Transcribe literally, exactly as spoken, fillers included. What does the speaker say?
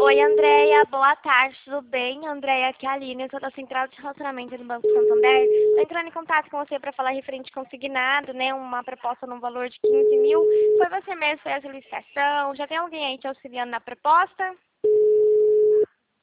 Oi, Andréia, boa tarde, tudo bem? Andréia, aqui é a Aline, eu sou da Central de Relacionamento do Banco Santander. Estou entrando em contato com você para falar referente consignado, né? Uma proposta no valor de quinze mil. Foi você mesmo, fez a solicitação? Já tem alguém aí te auxiliando na proposta?